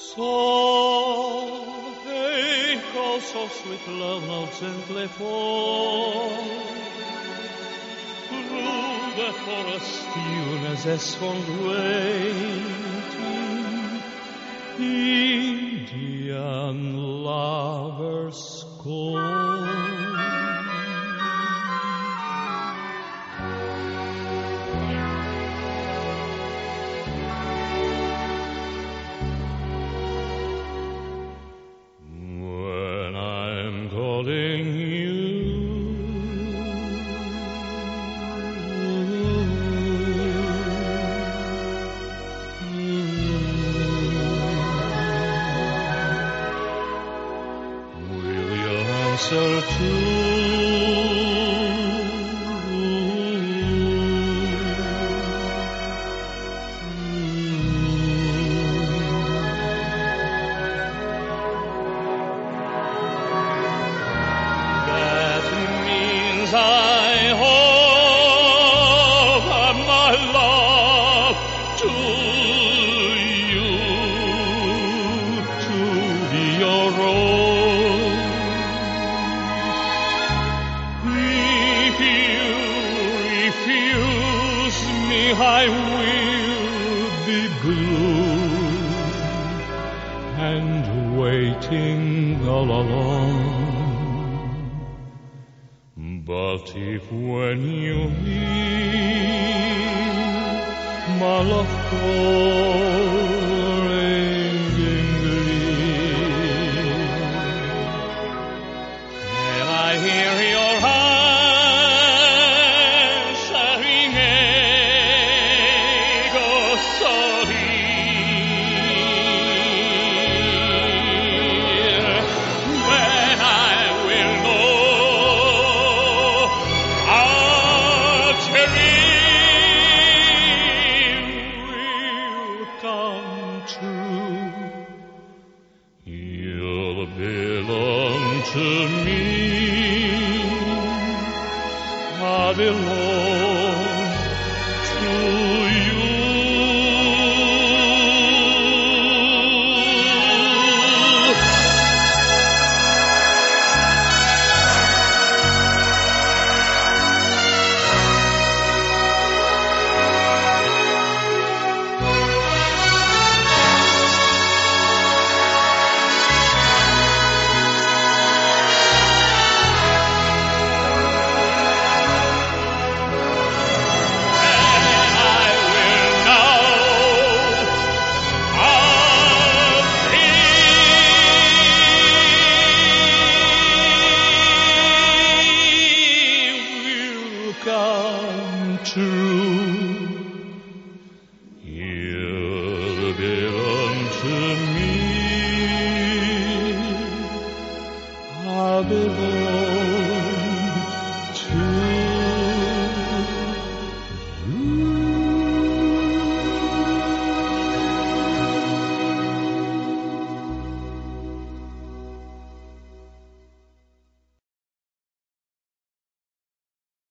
So, hey, go so sweet love now gently fall through the forest stillness as fond waiting Indian lovers call. Answer to that means I offer my love to you to be your own. I will be blue and waiting all alone. But if when you hear my love pouring in glee, and I hear your heart belong to me. I belong to you. Come true, you belong to me, I belong.